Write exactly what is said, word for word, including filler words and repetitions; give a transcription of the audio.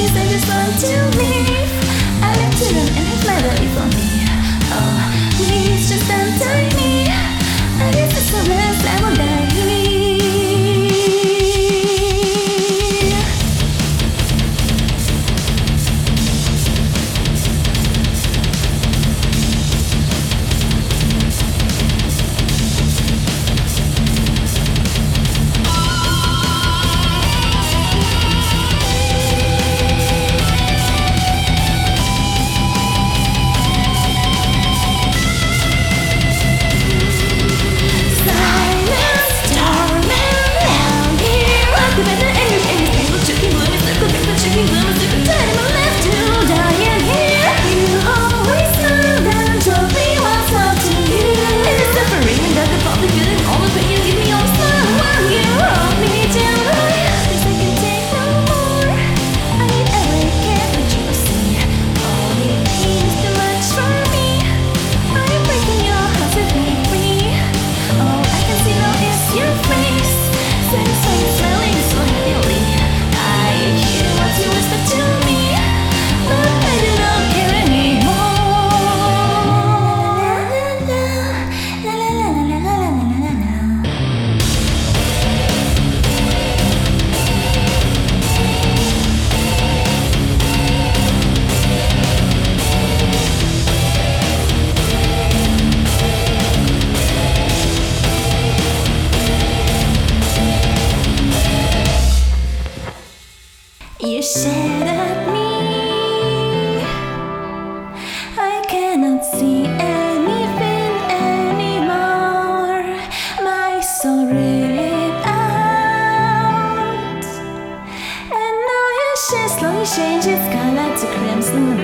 I just want to leave. I left to run and his mother is on me. Oh, please just untie me. I guess it's so less I will die. You shared at me. I cannot see anything anymore. My soul ripped out, and now your shade slowly changes color to crimson.